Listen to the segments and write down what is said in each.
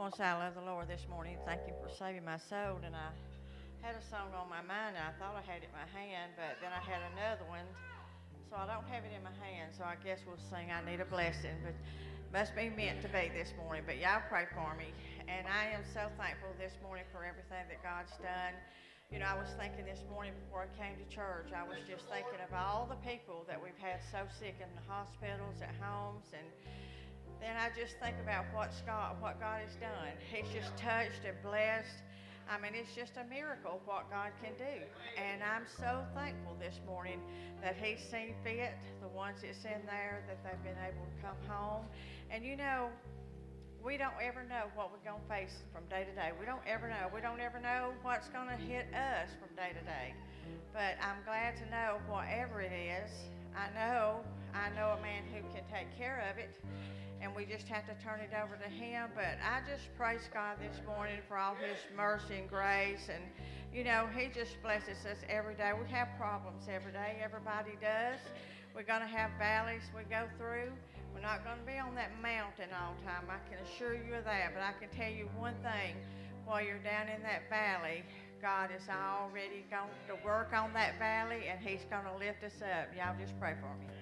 Once I love the Lord this morning, thank Him for saving my soul. And I had a song on my mind, and I thought I had it in my hand, but then I had another one, so I don't have it in my hand. So I guess we'll sing "I Need a Blessing," but must be meant to be this morning. But y'all pray for me, and I am so thankful this morning for everything that God's done. You know, I was thinking this morning before I came to church, I was just thinking of all the people that we've had so sick in the hospitals, at homes, and then I just think about what God has done. He's just touched and blessed. I mean, it's just a miracle what God can do. And I'm so thankful this morning that He's seen fit, the ones that's in there, that they've been able to come home. And you know, we don't ever know what we're going to face from day to day. We don't ever know. We don't ever know what's going to hit us from day to day. But I'm glad to know whatever it is, I know a man who can take care of it, and we just have to turn it over to Him. But I just praise God this morning for all His mercy and grace, and you know, He just blesses us every day. We have problems every day. Everybody does. We're going to have valleys we go through. We're not going to be on that mountain all the time. I can assure you of that. But I can tell you one thing: while you're down in that valley, God is already going to work on that valley, and He's going to lift us up. Y'all just pray for me.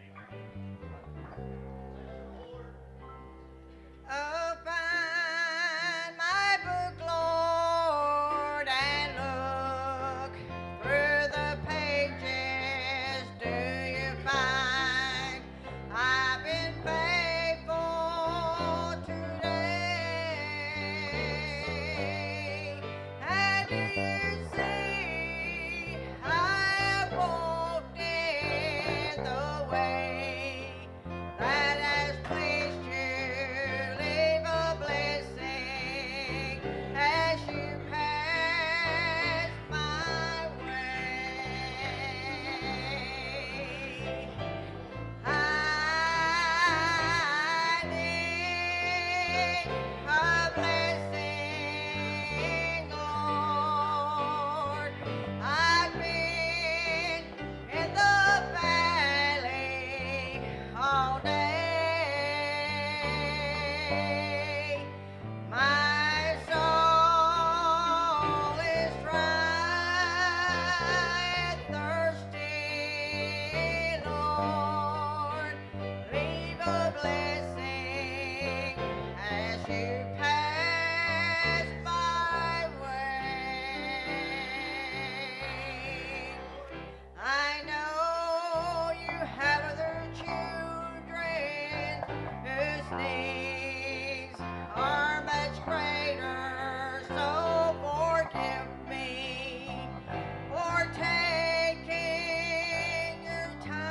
Open my book, Lord, and look through the pages. Do you find I've been faithful today? And do you see I have walked in the way that has pleased you? Leave a blessing as you pass my way. I need a blessing, Lord. I've been in the valley all day. My soul is dry and thirsty, Lord. Leave a blessing as you pass my way. I know you have other children whose needs are much greater, so forgive me for taking your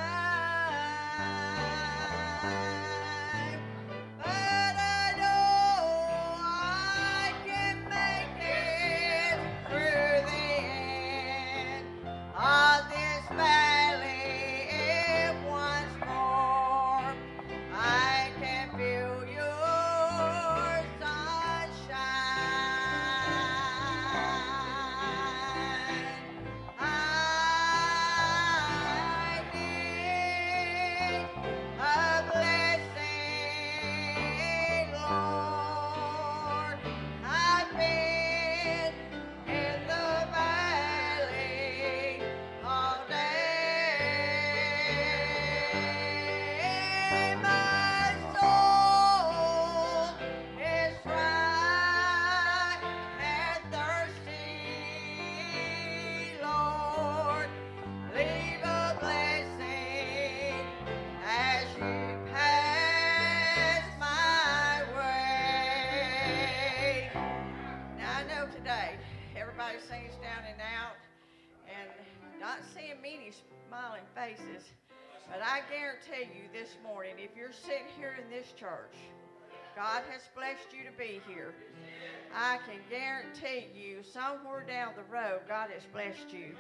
time. But I know I can make it through the end of this valley if once more I can feel your sunshine. I need a blessing, Lord. I've been in the valley all day. My soul is dry and thirsty, Lord. Leave a blessing as you pass my way. Now I know today everybody sings down and out and not seeing many smiling faces, but I guarantee you this morning, if you're sitting here in this church, God has blessed you to be here. I can guarantee you somewhere down the road, God has blessed you.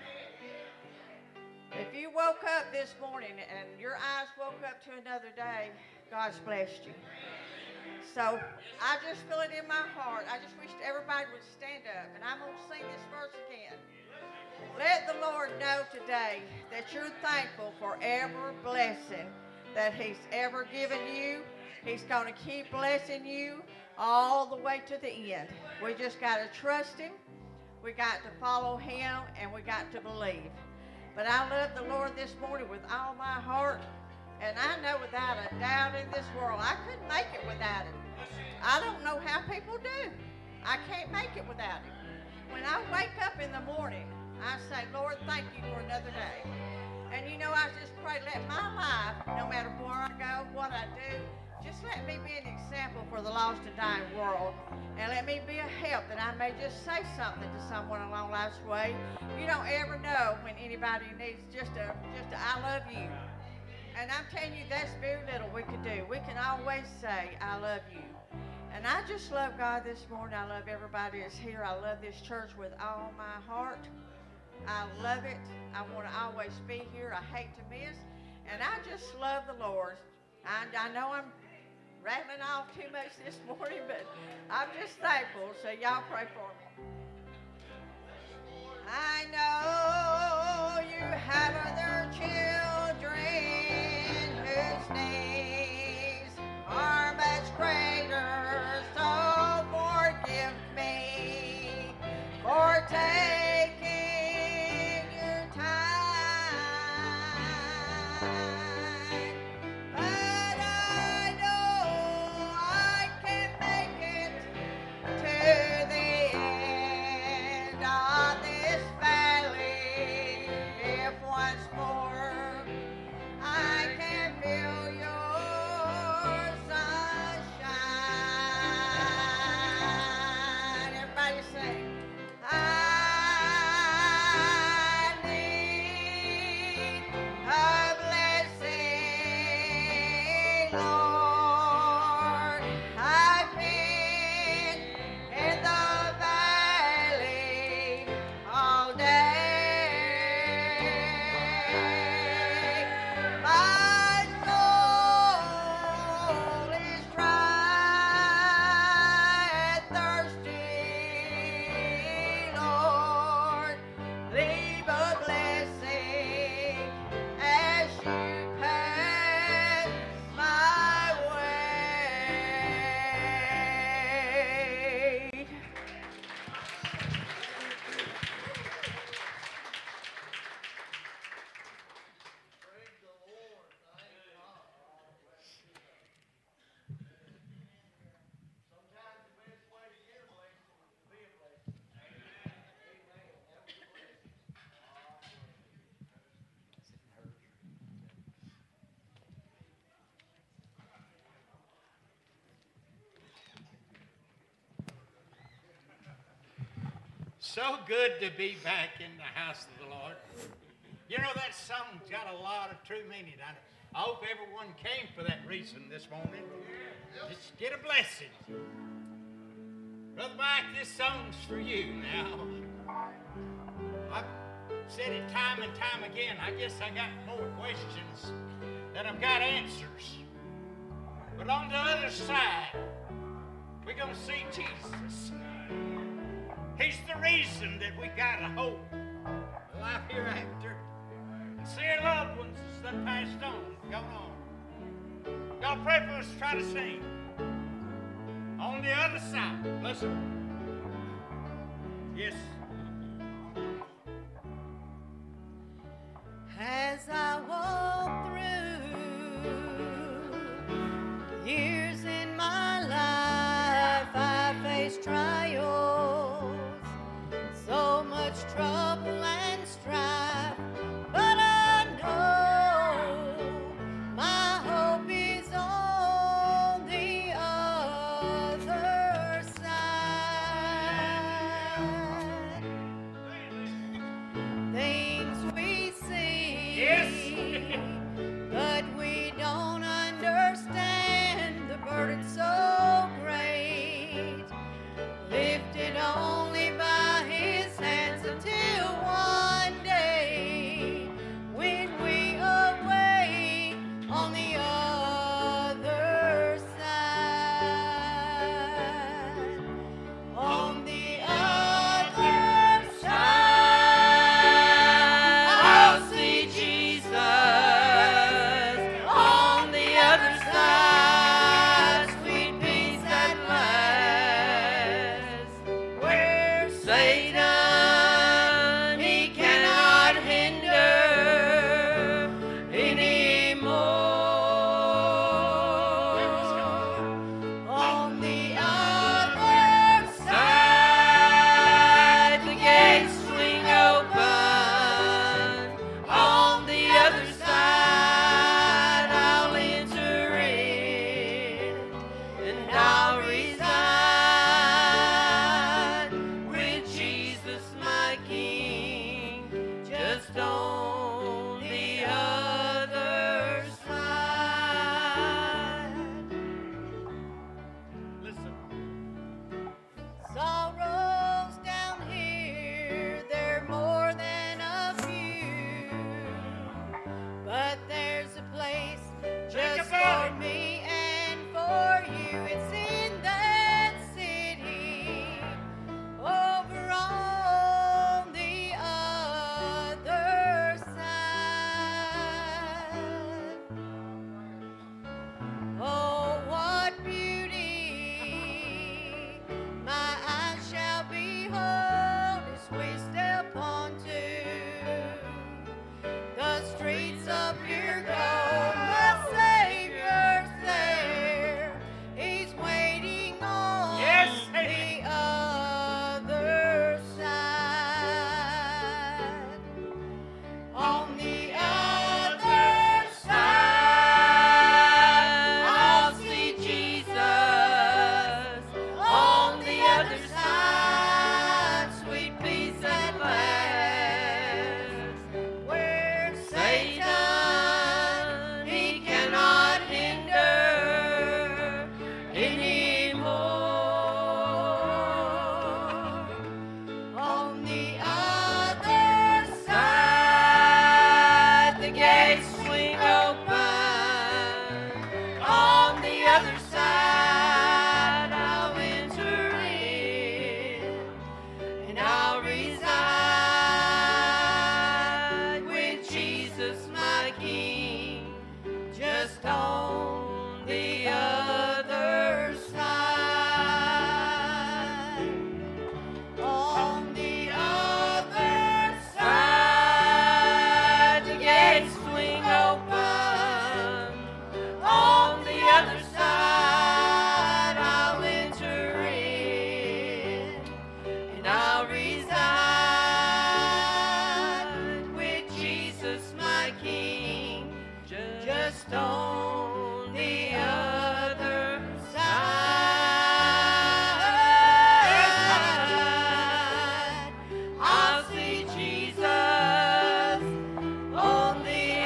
If you woke up this morning and your eyes woke up to another day, God's blessed you. So I just feel it in my heart. I just wish everybody would stand up, and I'm going to sing this verse again. Let the Lord know today that you're thankful for every blessing that He's ever given you. He's going to keep blessing you all the way to the end. We just got to trust him. We got to follow him, and we got to believe. But I love the Lord this morning with all my heart, and I know without a doubt in this world, I couldn't make it without him. I don't know how people do. I can't make it without him. When I wake up in the morning, I say, Lord, thank you for another day. And you know, I just pray, let my life, no matter where I go, what I do, just let me be an example for the lost and dying world. And let me be a help that I may just say something to someone along life's way. You don't ever know when anybody needs just a I love you. And I'm telling you, that's very little we can do. We can always say, I love you. And I just love God this morning. I love everybody that's here. I love this church with all my heart. I love it. I want to always be here. I hate to miss. And I just love the Lord. I know I'm rattling off too much this morning, but I'm just thankful. So y'all pray for me. I know you have other children whose needs are much greater. So forgive me for taking your time. But I know I can make it to the end of this valley if once more I can feel your sunshine. Everybody sing. I need a blessing, Lord. I've been in the valley all day. My soul is dry and thirsty, Lord. Leave a blessing as you pass my way. So good to be back in the house of the Lord. You know, that song's got a lot of true meaning on it. I hope everyone came for that reason this morning. Just get a blessing. Brother Mike, this song's for you now. I've said it time and time again. I guess I got more questions than I've got answers. But on the other side, we're going to see Jesus. He's the reason that we got a hope, a life hereafter. And see our loved ones that passed on, gone on. Y'all pray for us, try to sing. On the other side, listen. Yes. As I walk through years in my life, I face trials, so much trouble and strife, but I know my hope is on the other side. Things we see Yes. just on the other side. Listen. Sorrows down here, they're more than a few, but there's a place just for me and for you. It's in that city over on the other side. Oh, what beauty my eyes shall behold as we step onto the streets of pure gold. My Savior's there. He's waiting on the other side. On the other side, I'll see Jesus. On the other side, sweet peace at last, where Satan, he cannot hinder anymore. On the other side, the gates swing open. On the other side, I'll enter in, and I'll reside with Jesus, my King, just on the other side. On the other side, the gates swing open. On the other side, I'll enter in, and I'll reside with Jesus, my King, just on the other side. I'll see Jesus on the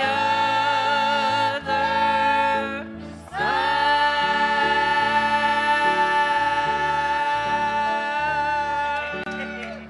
other side.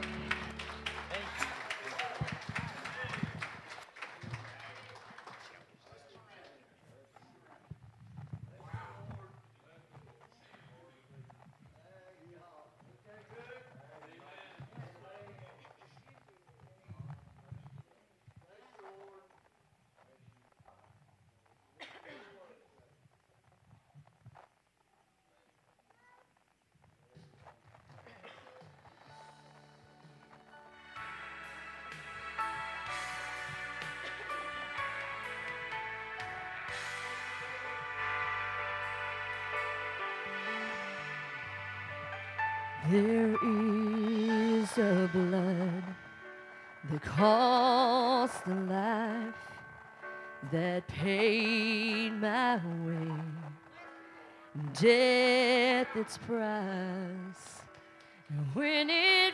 There is a blood that cost a life, that paid my way, death its price. And when it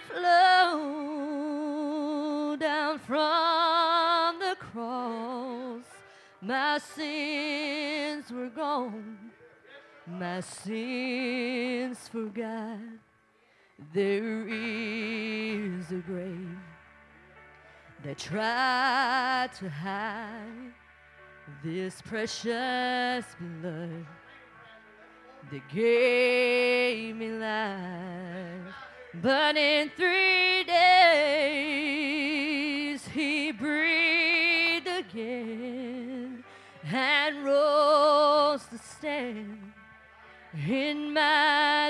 flowed down from the cross, my sins were gone, my sins forgot. There is a grave that tried to hide this precious blood that gave me life. But in 3 days he breathed again and rose to stand in my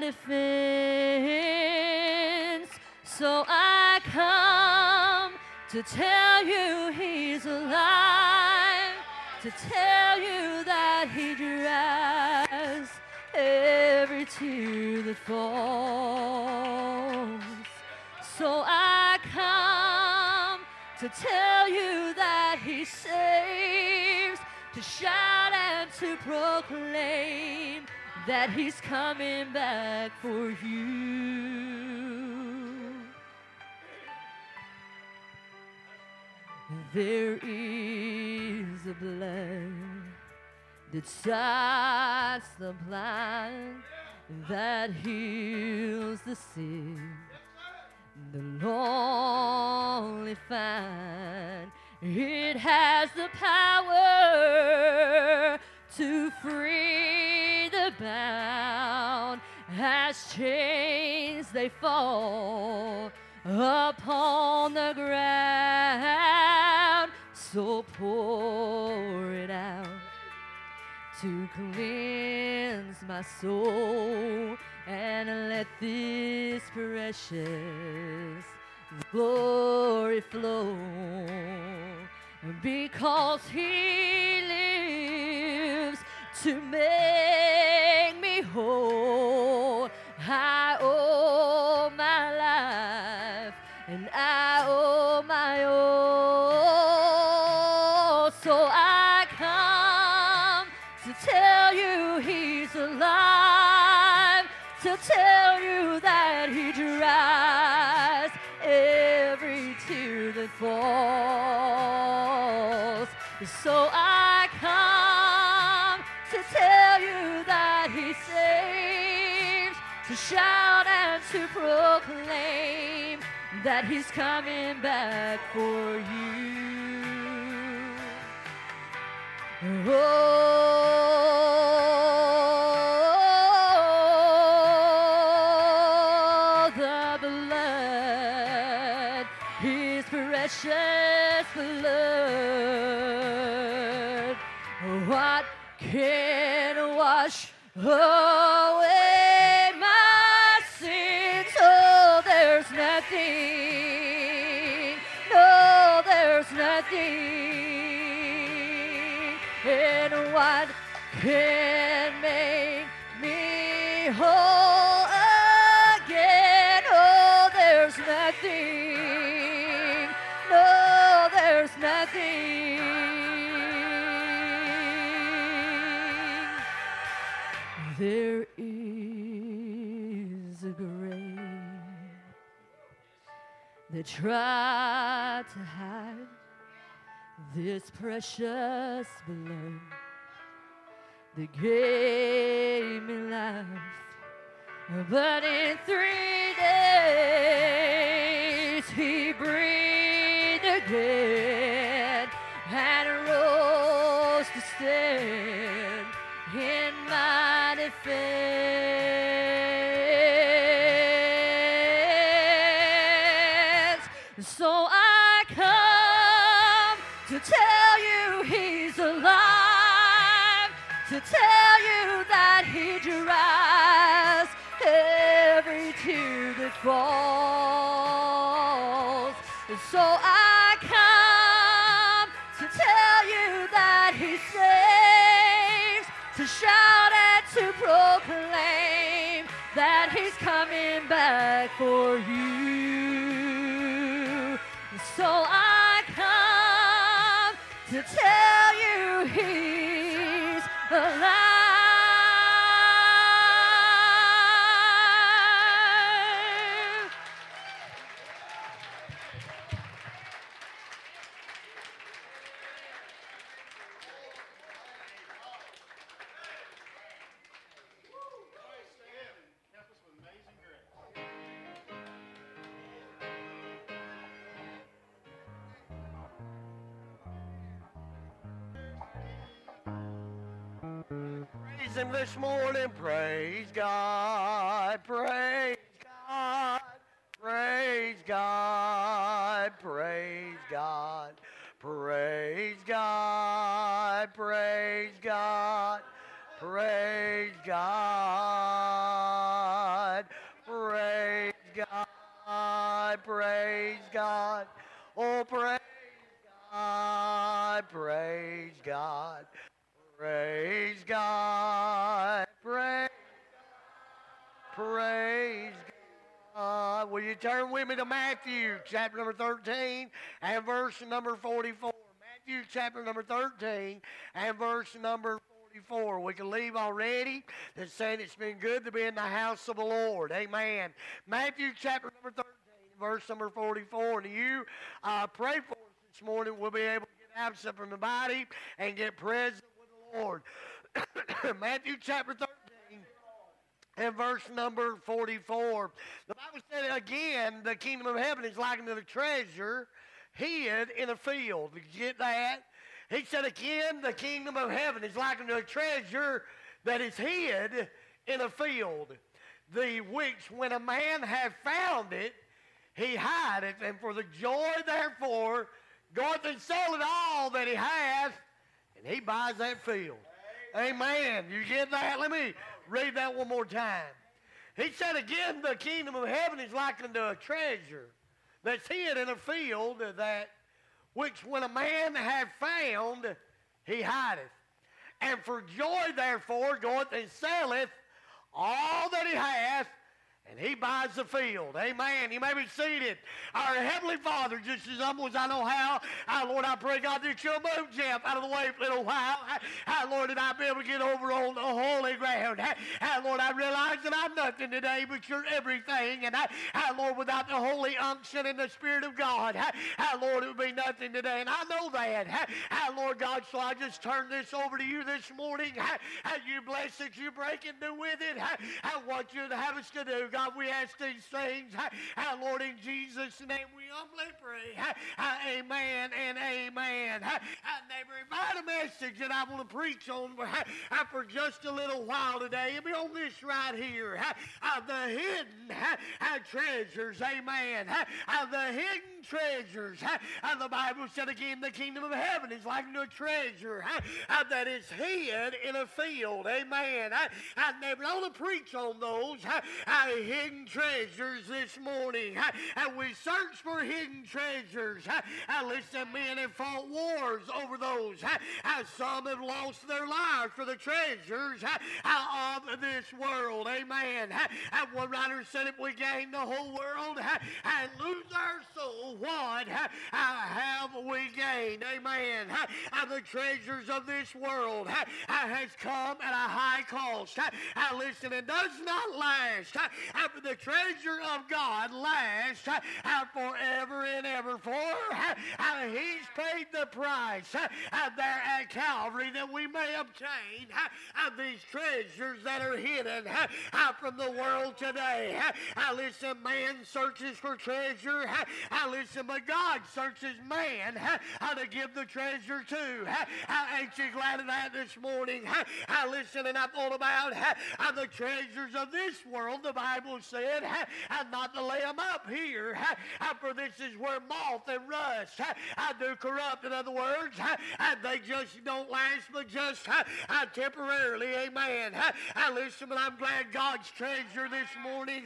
defense. So I come to tell you he's alive, to tell you that he dries every tear that falls. So I come to tell you that he saves, to shout and to proclaim that he's coming back for you. There is a blood that stops the blind, that heals the sick, the lonely find. It has the power to free the bound. As chains they fall upon the ground, so pour it out to cleanse my soul, and let this precious glory flow, because he lives to make me whole. I owe my life, and I owe my all, so I come to tell you he's alive, to tell you that he dries every tear that falls. So I come to tell you that he saves, to shout and to proclaim that he's coming back for you. Oh, the blood, his precious blood, what can wash away my sins? Oh, there's nothing, no, there's nothing. And what can make me whole again? Oh, there's nothing, no, there's nothing. There is a grave that tried to hide this precious blood that gave me life, but in 3 days he breathed again and rose to stand in my defense. So I come to tell you he's alive, to tell you that he dries every tear that falls. So I come to tell you that he saves, to shout and to proclaim that he's coming back for you. So I come to tell you he's alive. Praise him this morning, praise God, praise God, praise God, praise God, praise God, praise God, praise God, praise God, praise God, oh praise God, praise God. Praise God, praise God. Will you turn with me to Matthew chapter number 13 and verse number 44. Matthew chapter number 13 and verse number 44. We can leave already. That's saying it's been good to be in the house of the Lord. Amen. Matthew chapter number 13, verse number 44. And you pray for us this morning will be able to get absent from the body and get present with the Lord. Matthew chapter 13 and verse number 44. The Bible said again, the kingdom of heaven is likened to the treasure hid in a field. Did you get that? He said again, the kingdom of heaven is likened to a treasure that is hid in a field, the which when a man hath found it, he hideth, and for the joy therefore goeth and selleth all that he hath, and he buys that field. Amen. You get that? Let me read that one more time. He said again, the kingdom of heaven is likened to a treasure that's hid in a field, that which when a man hath found, he hideth. And for joy therefore goeth and selleth all that he hath, and he buys the field. Amen. You may be seated. Our Heavenly Father, just as humble as I know how, Lord, I pray, God, that you'll move Jeff out of the way for a little while. Lord, that I'll be able to get over on the holy ground. Lord, I realize that I'm nothing today, but you're everything. And Lord, without the holy unction and the Spirit of God, Lord, it would be nothing today. And I know that. Lord God, so I just turn this over to you this morning. You bless it, you break it, do with it what you'd have us to do. God, we ask these things, Lord, in Jesus' name we humbly pray. Amen and amen. Neighbor, if I had a message that I want to preach on for just a little while today, it'll be on this right here. The hidden treasures, amen. The hidden treasures. The Bible said again, the kingdom of heaven is like a treasure that is hid in a field, amen. Neighbor, I want to preach on those hidden treasures this morning. We search for hidden treasures. Listen, men have fought wars over those. Some have lost their lives for the treasures of this world. Amen. One writer said, if we gain the whole world and lose our soul, what have we gained? Amen. The treasures of this world has come at a high cost. Listen, it does not last. The treasure of God lasts forever and ever. For he's paid the price there at Calvary that we may obtain these treasures that are hidden from the world today. Listen, man searches for treasure. Listen, but God searches man to give the treasure to. Ain't you glad of that this morning? Listen, and I thought about the treasures of this world. The Bible said not to lay them up here, for this is where moth and rust do corrupt. In other words, they just don't last, but just temporarily. Amen. Listen, but I'm glad God's treasure this morning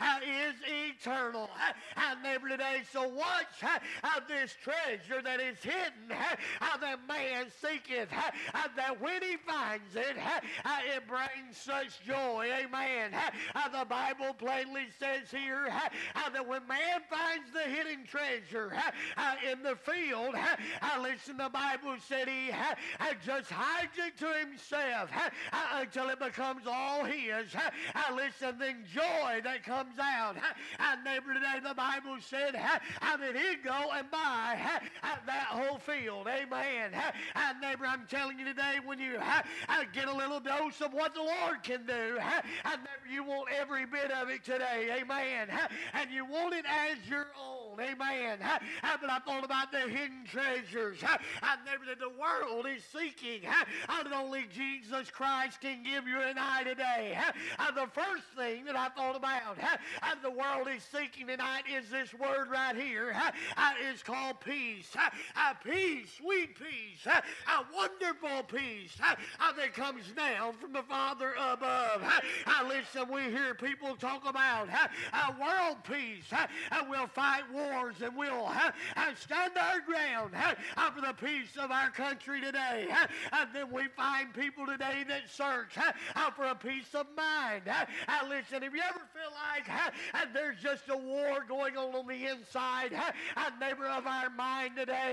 is eternal. Neighbor, today, so watch this treasure that is hidden, that man seeketh, that when he finds it, it brings such joy. Amen. The Bible plainly says here that when man finds the hidden treasure in the field, listen, the Bible said he just hides it to himself until it becomes all his. Listen, then joy that comes out. Neighbor, today the Bible said that he'd go and buy that whole field. Amen. Neighbor, I'm telling you today, when you get a little dose of what the Lord can do, neighbor, you want every bit of it today. Amen. And you want it as your own. Amen. But I thought about the hidden treasures. Neighbor, that the world is seeking. That only Jesus Christ can give you and I today. The first thing that I thought about the world is seeking tonight is this word right here. It's called peace. Peace, sweet peace, a wonderful peace that comes down from the Father above. Listen, we hear people talk about world peace. We'll fight wars and we'll stand our ground for the peace of our country today. And then we find people today that search for a peace of mind. Listen, if you ever feel like there's just a war going on the inside, neighbor, of our mind today,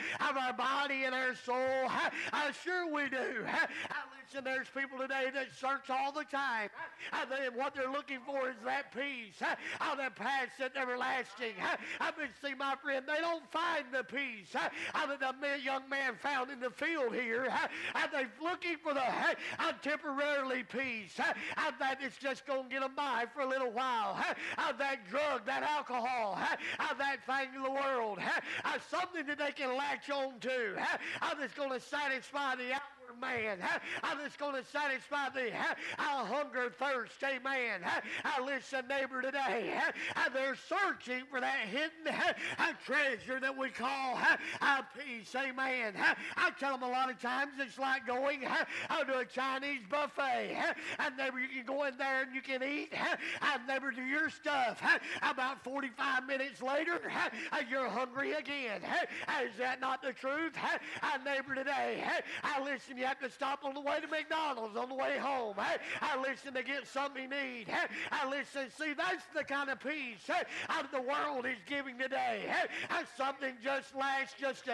of our body and our soul. Sure we do. Listen, there's people today that search all the time. What they're looking for is that peace. That past, that everlasting. I've been seeing my friend, they don't find the peace that the young man found in the field here. They're looking for the temporarily peace. That it's just going to get them by for a little while. That drug, that alcohol, that thing in the world. Something that they can latch on to. That's going to satisfy the outward man. That's going to satisfy the hunger, thirst. Amen. Listen, neighbor, today, they're searching for that hidden treasure that we call peace. Amen. I tell them a lot of times it's like going to a Chinese buffet. Neighbor, you can go in there and you can eat. Neighbor, do your stuff. About 45 minutes later, you're hungry again. Is that not the truth? Neighbor, today, listen, you have to stop on the way to McDonald's on the way home. Listen, to get something you need. Listen, see, that's the kind of peace the world is giving today. Something just lasts just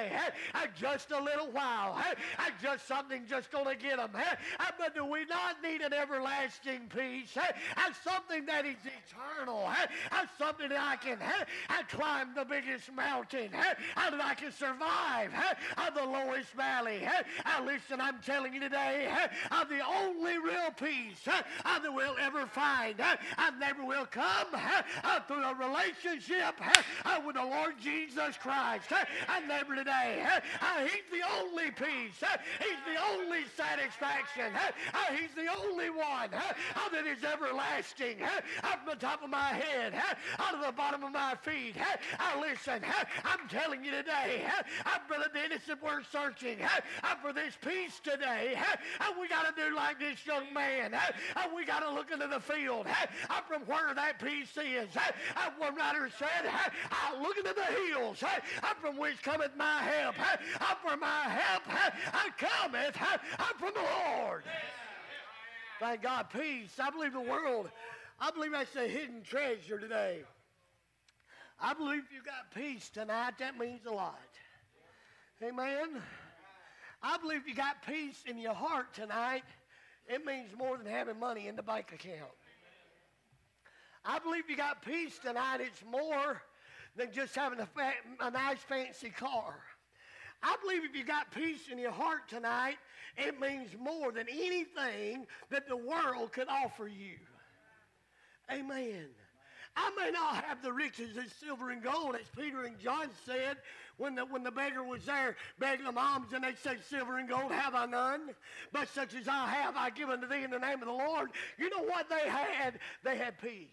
a little while. Just something just going to get them. But do we not need an everlasting peace? Something that is eternal. Something that I can climb the biggest mountain. That I can survive the lowest valley. Listen, I'm telling you today, the only real peace that we'll ever find, never will come through a relationship with the Lord Jesus Christ. Neighbor, today, He's the only peace. He's the only satisfaction. He's the only one that is everlasting. Up the top of my head, out of the bottom of my feet. Listen, I'm telling you today, Brother Dennis, if we're searching for this peace today, we got to do like this young man. We got to look into the field from where that peace is. One writer said, look into the hills from which cometh my help. For my help cometh from the Lord. Thank God, peace. I believe the world, I believe that's a hidden treasure today. I believe if you got peace tonight, that means a lot. Amen. I believe if you got peace in your heart tonight, it means more than having money in the bank account. I believe if you got peace tonight, it's more than just having a nice fancy car. I believe if you got peace in your heart tonight, it means more than anything that the world could offer you. Amen. I may not have the riches of silver and gold, as Peter and John said when the beggar was there begging them alms, and they said, silver and gold have I none, but such as I have I give unto thee in the name of the Lord. You know what they had? They had peace.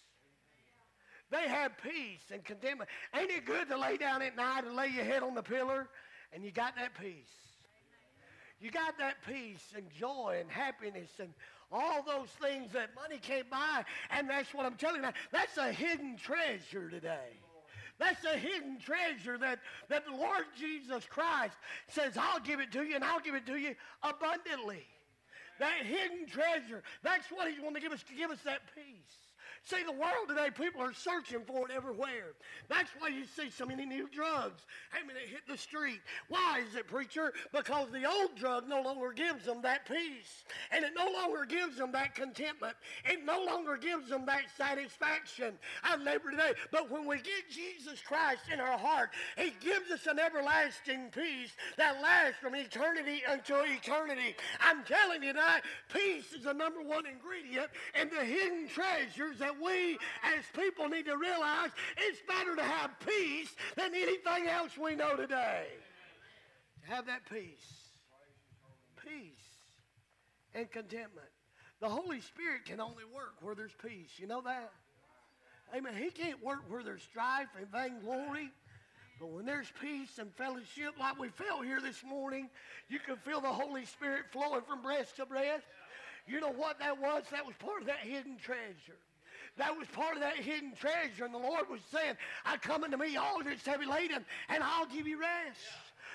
They had peace and contentment. Ain't it good to lay down at night and lay your head on the pillar and you got that peace? You got that peace and joy and happiness and all those things that money can't buy. And that's what I'm telling you. That's a hidden treasure today. That's a hidden treasure that the Lord Jesus Christ says, I'll give it to you, and I'll give it to you abundantly. That hidden treasure, that's what He's wanting to give us that peace. See, the world today, people are searching for it everywhere. That's why you see so many new drugs. They hit the street. Why is it, preacher? Because the old drug no longer gives them that peace. And it no longer gives them that contentment. It no longer gives them that satisfaction. Our neighbor today. But when we get Jesus Christ in our heart, He gives us an everlasting peace that lasts from eternity until eternity. I'm telling you tonight, peace is the number one ingredient in the hidden treasures that we as people need to realize. It's better to have peace than anything else we know today. Have that peace. Peace and contentment. The Holy Spirit can only work where there's peace. You know that? Amen. He can't work where there's strife and vainglory. But when there's peace and fellowship like we felt here this morning, you can feel the Holy Spirit flowing from breast to breast. You know what that was? That was part of that hidden treasure. That was part of that hidden treasure. And the Lord was saying, I come unto me, all that's heavy laden, and I'll give you rest.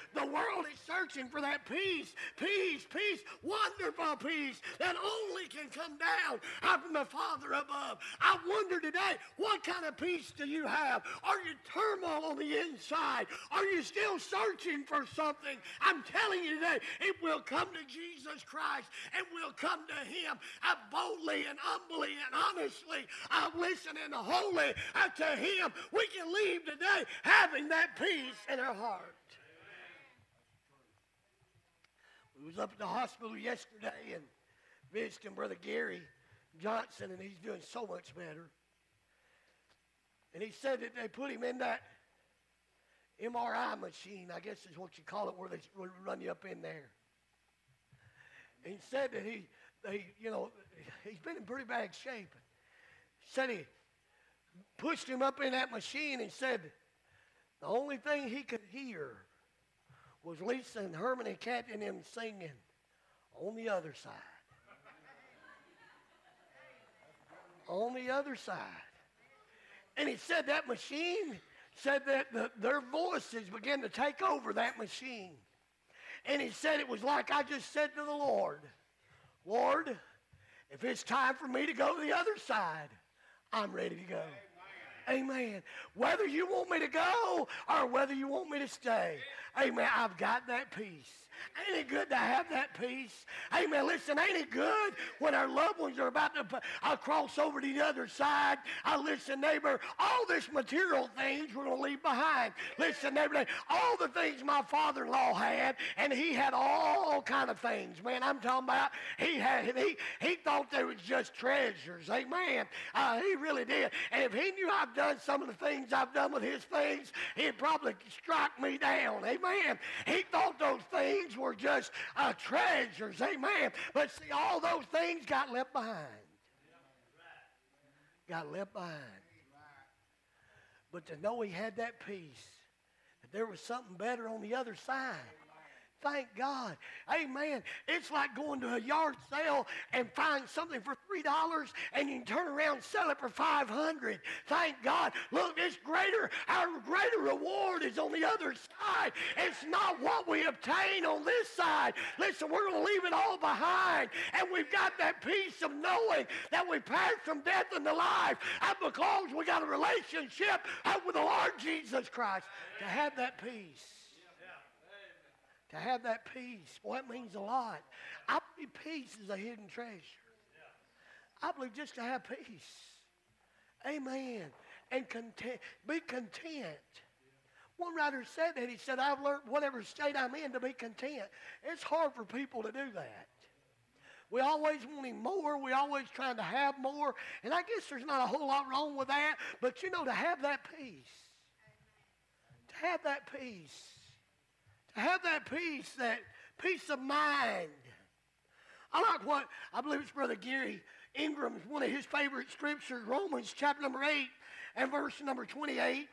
The world is searching for that peace, wonderful peace that only can come down out from the Father above. I wonder today, what kind of peace do you have? Are you turmoil on the inside? Are you still searching for something? I'm telling you today, it will come to Jesus Christ, and we'll come to him boldly and humbly and honestly, listening and holy to him. We can leave today having that peace in our heart. We was up at the hospital yesterday and visiting Brother Gary Johnson, and he's doing so much better. And he said that they put him in that MRI machine, I guess is what you call it, where they run you up in there. And he said that he's been in pretty bad shape. He said he pushed him up in that machine and said the only thing he could hear was Lisa and Herman and Kat and them singing On the Other Side. On the other side. And he said that machine said that their voices began to take over that machine. And he said it was like I just said to the Lord, Lord, if it's time for me to go to the other side, I'm ready to go. Amen. Whether you want me to go or whether you want me to stay. Amen. I've got that peace. Ain't it good to have that peace? Amen. Listen, ain't it good when our loved ones are about to cross over to the other side? Listen, neighbor, all this material things we're going to leave behind. Listen, neighbor, all the things my father-in-law had, and he had all kind of things. Man, I'm talking about he thought they was just treasures. Amen. He really did. And if he knew I've done some of the things I've done with his things, he'd probably strike me down. Amen. He thought those things were just treasures. Amen. But see, all those things got left behind. Got left behind. But to know he had that peace, that there was something better on the other side. Thank God. Amen. It's like going to a yard sale and find something for $3 and you can turn around and sell it for $500. Thank God. Look, it's greater. Our greater reward is on the other side. It's not what we obtain on this side. Listen, we're going to leave it all behind. And we've got that peace of knowing that we passed from death into life. And because we got a relationship with the Lord Jesus Christ. To have that peace. To have that peace, boy, it means a lot. I believe peace is a hidden treasure. I believe just to have peace. Amen. And content, be content. One writer said that. He said, I've learned whatever state I'm in to be content. It's hard for people to do that. We always wanting more. We always trying to have more. And I guess there's not a whole lot wrong with that. But, you know, to have that peace. To have that peace. Have that peace, that peace of mind. I like what, I believe it's Brother Gary Ingram's, one of his favorite scriptures, Romans chapter number 8 and verse number 28.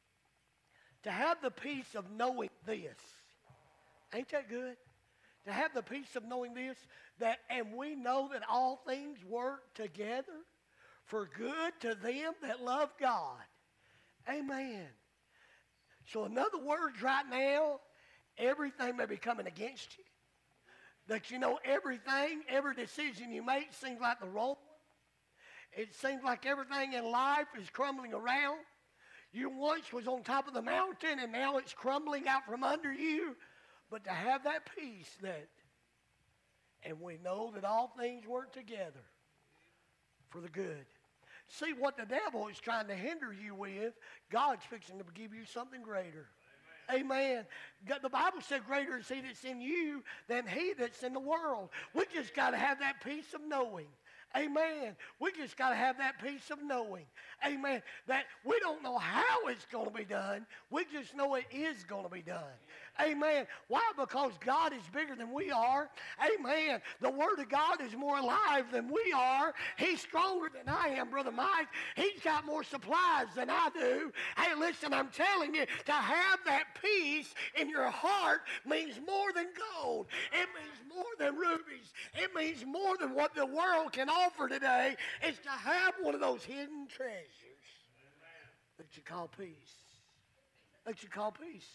To have the peace of knowing this. Ain't that good? To have the peace of knowing this, that, and we know that all things work together for good to them that love God. Amen. So in other words, right now, everything may be coming against you. That you know everything, every decision you make seems like the wrong one. It seems like everything in life is crumbling around. You once was on top of the mountain and now it's crumbling out from under you. But to have that peace that, and we know that all things work together for the good. See what the devil is trying to hinder you with, God's fixing to give you something greater. Amen. The Bible said greater is he that's in you than he that's in the world. We just got to have that peace of knowing. Amen. We just got to have that peace of knowing. Amen. That we don't know how it's going to be done. We just know it is going to be done. Amen. Why? Because God is bigger than we are. Amen. The Word of God is more alive than we are. He's stronger than I am, Brother Mike. He's got more supplies than I do. Hey, listen, I'm telling you, to have that peace in your heart means more than gold. It means more than rubies. It means more than what the world can offer today. It's to have one of those hidden treasures that you call peace. That you call peace.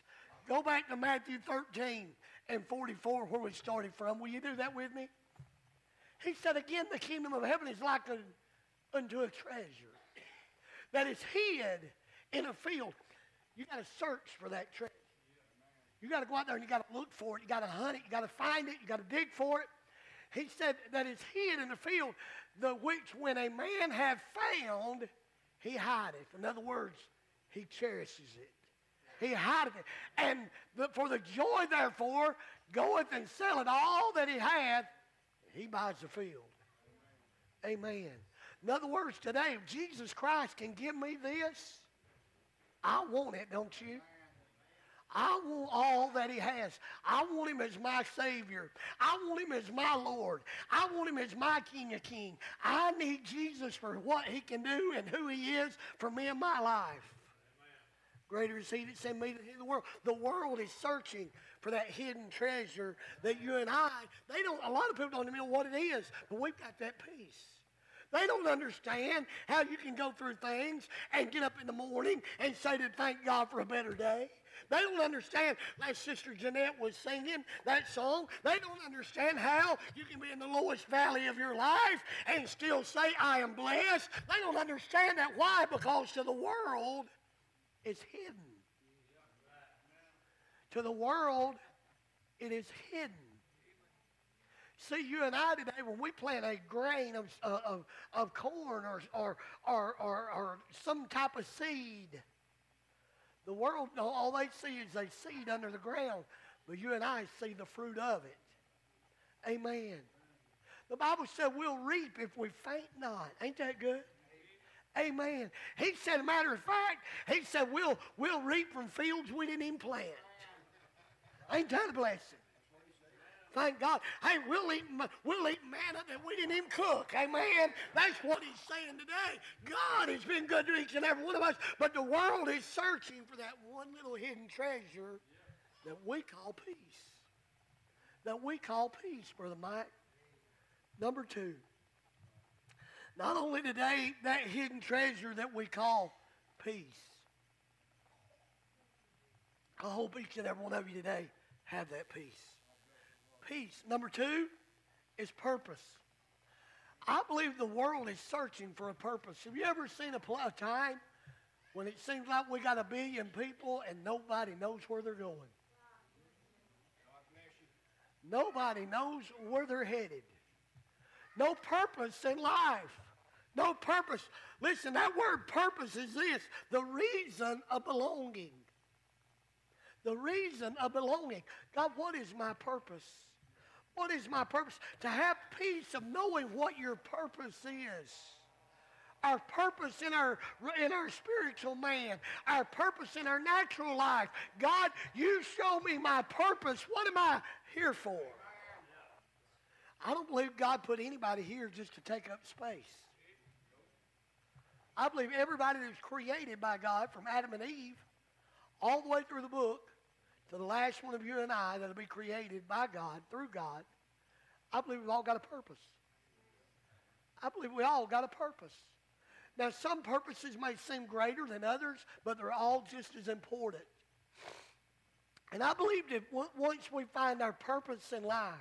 Go back to Matthew 13 and 44 where we started from. Will you do that with me? He said, again, the kingdom of heaven is like unto a treasure that is hid in a field. You got to search for that treasure. You got to go out there and you got to look for it. You got to hunt it. You got to find it. You got to dig for it. He said that it's hid in the field, the which when a man hath found, he hideth. In other words, he cherishes it. He hideth it. And for the joy, therefore, goeth and selleth all that he hath, he buys the field. Amen. In other words, today, if Jesus Christ can give me this, I want it, don't you? I want all that he has. I want him as my Savior. I want him as my Lord. I want him as my King of Kings. I need Jesus for what he can do and who he is for me in my life. Greater is he that sent me than he in the world. The world is searching for that hidden treasure that you and I, a lot of people don't even know what it is, but we've got that peace. They don't understand how you can go through things and get up in the morning and say to thank God for a better day. They don't understand, like Sister Jeanette was singing that song, they don't understand how you can be in the lowest valley of your life and still say, I am blessed. They don't understand that. Why? Because to the world, it's hidden. To the world, it is hidden. See, you and I today, when we plant a grain of corn or some type of seed, the world, all they see is a seed under the ground, but you and I see the fruit of it. Amen. The Bible said we'll reap if we faint not. Ain't that good? Amen. He said, a matter of fact, he said we'll reap from fields we didn't even plant. Ain't that a blessing? Thank God. Hey, we'll eat manna that we didn't even cook. Amen. That's what he's saying today. God has been good to each and every one of us, but the world is searching for that one little hidden treasure that we call peace. That we call peace, Brother Mike. Number two. Not only today, that hidden treasure that we call peace. I hope each and every one of you today have that peace. Peace. Number two is purpose. I believe the world is searching for a purpose. Have you ever seen a time when it seems like we got 1 billion people and nobody knows where they're going? Nobody knows where they're headed. No purpose in life. No purpose. Listen, that word purpose is this, the reason of belonging. The reason of belonging. God, what is my purpose? What is my purpose? To have peace of knowing what your purpose is. Our purpose in our spiritual man. Our purpose in our natural life. God, you show me my purpose. What am I here for? I don't believe God put anybody here just to take up space. I believe everybody that's created by God, from Adam and Eve, all the way through the book, to the last one of you and I that'll be created by God, through God, I believe we've all got a purpose. I believe we all got a purpose. Now, some purposes may seem greater than others, but they're all just as important. And I believe that once we find our purpose in life,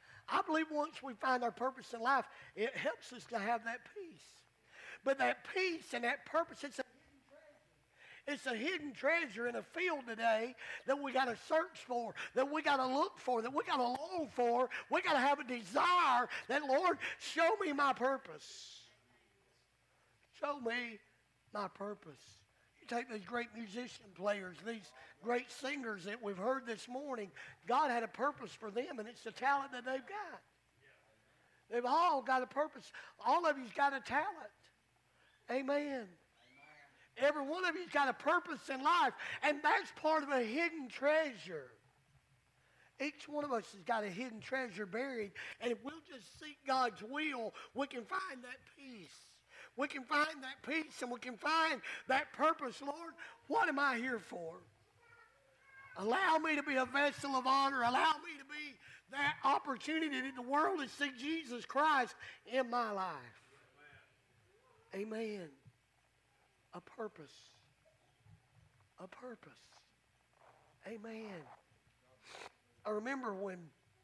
it helps us to have that peace. But that peace and that purpose, it's a hidden treasure in a field today that we got to search for, that we got to look for, that we got to long for. We got to have a desire that, Lord, show me my purpose. Show me my purpose. You take these great musician players, these great singers that we've heard this morning. God had a purpose for them, and it's the talent that they've got. They've all got a purpose. All of you's got a talent. Amen. Every one of you's got a purpose in life, and that's part of a hidden treasure. Each one of us has got a hidden treasure buried, and if we'll just seek God's will, we can find that peace. We can find that peace, and we can find that purpose. Lord, what am I here for? Allow me to be a vessel of honor. Allow me to be that opportunity that the world to see Jesus Christ in my life. Amen. A purpose. A purpose. Amen. I remember when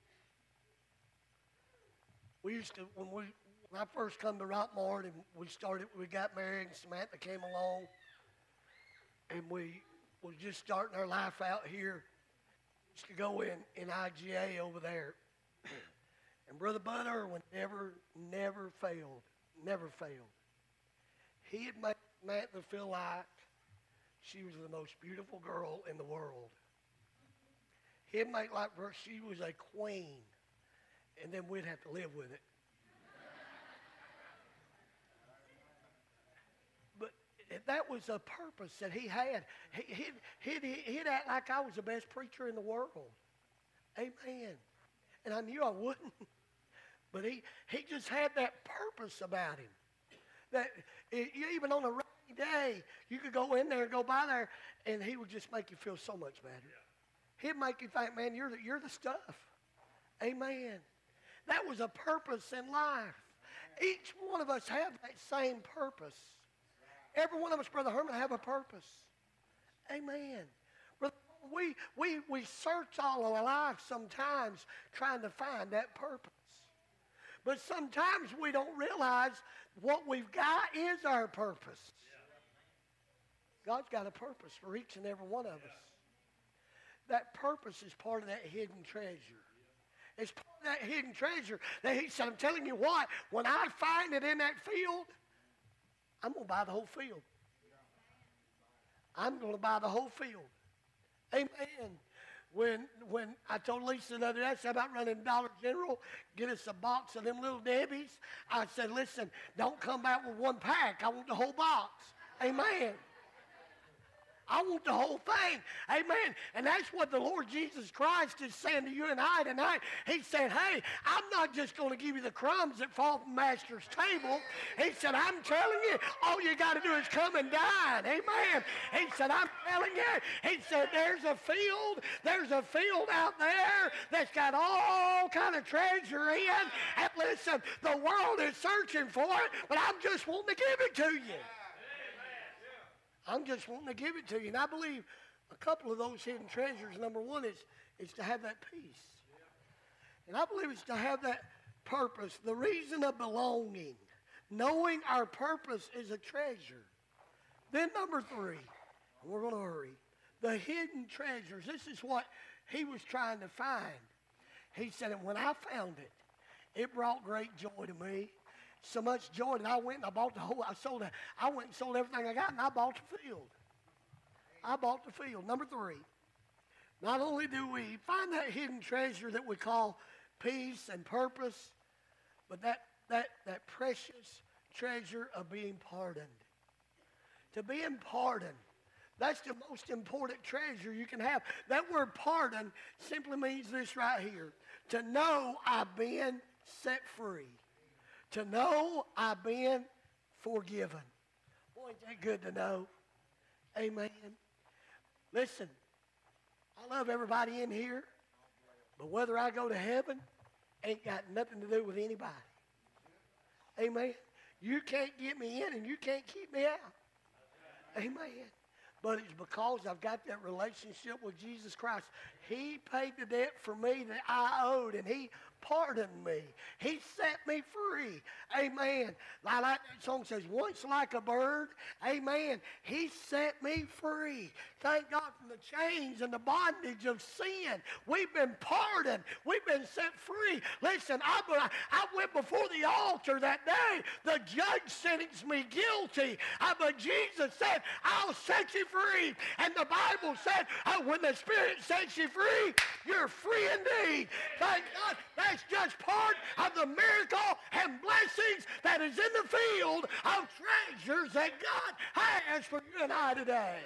when I first come to Rockmart and we got married and Samantha came along and we were just starting our life out here. We used to go in IGA over there. And Brother Bud Irwin never failed. Never failed. He had made Samantha feel like she was the most beautiful girl in the world. He'd make like her she was a queen. And then we'd have to live with it. But that was a purpose that he had. He'd act like I was the best preacher in the world. Amen. And I knew I wouldn't. But he just had that purpose about him. That even on a rainy day, you could go in there and go by there, and he would just make you feel so much better. He'd make you think, man, you're the stuff. Amen. That was a purpose in life. Each one of us have that same purpose. Every one of us, Brother Herman, have a purpose. Amen. We search all our life sometimes trying to find that purpose. But sometimes we don't realize what we've got is our purpose. God's got a purpose for each and every one of us. That purpose is part of that hidden treasure. It's part of that hidden treasure that he said, I'm telling you what, when I find it in that field, I'm going to buy the whole field. I'm going to buy the whole field. Amen. When I told Lisa the other day, I said about running Dollar General, get us a box of them little Debbie's. I said, listen, don't come back with one pack. I want the whole box. Amen. I want the whole thing. Amen. And that's what the Lord Jesus Christ is saying to you and I tonight. He said, hey, I'm not just going to give you the crumbs that fall from Master's table. He said, I'm telling you, all you got to do is come and dine. Amen. He said, I'm telling you. He said, there's a field out there that's got all kind of treasure in. And listen, the world is searching for it, but I'm just wanting to give it to you. I'm just wanting to give it to you. And I believe a couple of those hidden treasures, number one is to have that peace. And I believe it's to have that purpose, the reason of belonging. Knowing our purpose is a treasure. Then number three, and we're going to hurry, the hidden treasures. This is what he was trying to find. He said, and when I found it, it brought great joy to me. So much joy that I went and I bought I went and sold everything I got and I bought the field. I bought the field. Number three, not only do we find that hidden treasure that we call peace and purpose, but that precious treasure of being pardoned. To be pardoned, that's the most important treasure you can have. That word pardon simply means this right here. To know I've been set free. To know I've been forgiven. Boy, ain't that good to know. Amen. Listen, I love everybody in here, but whether I go to heaven ain't got nothing to do with anybody. Amen. You can't get me in and you can't keep me out. Amen. But it's because I've got that relationship with Jesus Christ. He paid the debt for me that I owed, and he pardoned me. He set me free. Amen. I like that song says, once like a bird. Amen. He set me free. Thank God from the chains and the bondage of sin. We've been pardoned. We've been set free. Listen, I went before the altar that day. The judge sentenced me guilty. But Jesus said, I'll set you free. And the Bible said, when the Spirit sets you free, you're free indeed. Thank God. That's just part of the miracle and blessings that is in the field of treasures that God has for you and I today.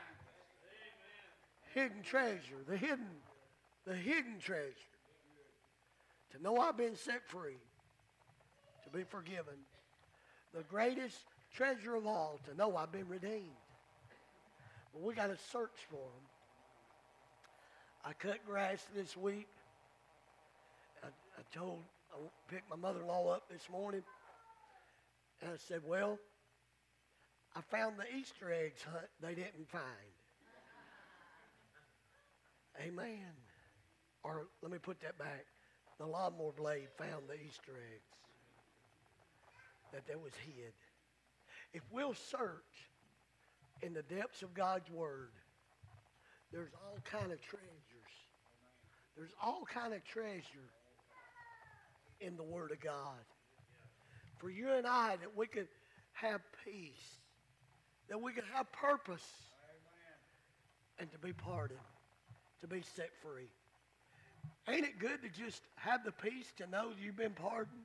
Hidden treasure, the hidden treasure. To know I've been set free, to be forgiven. The greatest treasure of all, to know I've been redeemed. But we got to search for them. I cut grass this week. I picked my mother-in-law up this morning, and I said, well, I found the Easter eggs hunt they didn't find. Amen. Or let me put that back. The lawnmower blade found the Easter eggs that was hid. If we'll search in the depths of God's Word, there's all kind of treasures. There's all kind of treasure in the Word of God. For you and I, that we could have peace, that we could have purpose, and to be pardoned, to be set free. Ain't it good to just have the peace to know that you've been pardoned?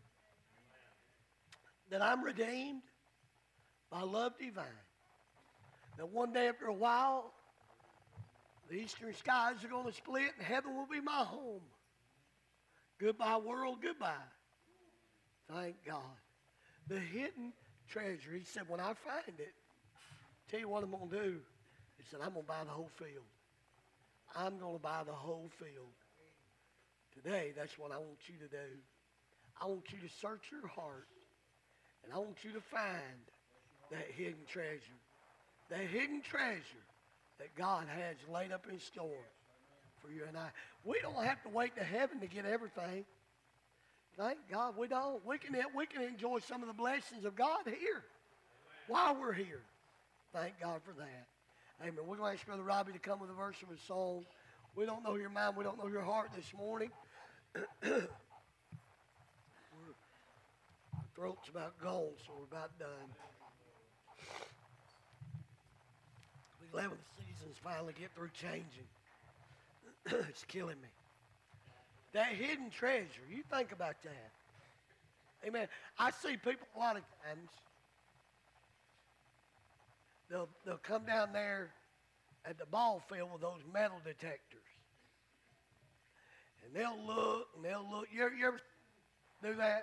That I'm redeemed by love divine. That one day after a while, the eastern skies are going to split and heaven will be my home. Goodbye, world, goodbye. Thank God. The hidden treasure. He said, when I find it, tell you what I'm going to do. He said, I'm going to buy the whole field. I'm going to buy the whole field. Today, that's what I want you to do. I want you to search your heart. And I want you to find that hidden treasure. That hidden treasure that God has laid up in store for you and I. We don't have to wait to heaven to get everything. Thank God we don't. We can enjoy some of the blessings of God here while we're here. Thank God for that. Amen. We're going to ask Brother Robbie to come with a verse of his song. We don't know your mind. We don't know your heart this morning. Our throat's about gone, so we're about done. We're glad when the seasons finally get through changing. It's killing me. That hidden treasure, you think about that. Amen. I see people a lot of times, they'll come down there at the ball field with those metal detectors. And they'll look, and they'll look. You ever do that?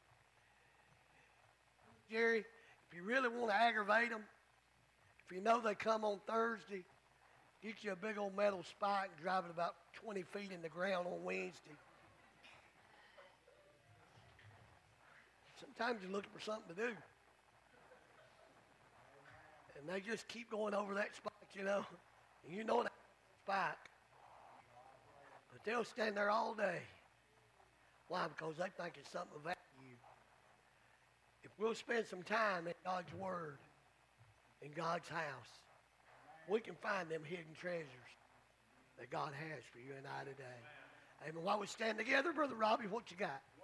Jerry, if you really want to aggravate them, if you know they come on Thursday, get you a big old metal spike and drive it about 20 feet in the ground on Wednesday. Sometimes you're looking for something to do. And they just keep going over that spike, you know. And you know that spike. But they'll stand there all day. Why? Because they think it's something of value. If we'll spend some time in God's Word, in God's house, we can find them hidden treasures that God has for you and I today. Amen. While we stand together, Brother Robbie, what you got?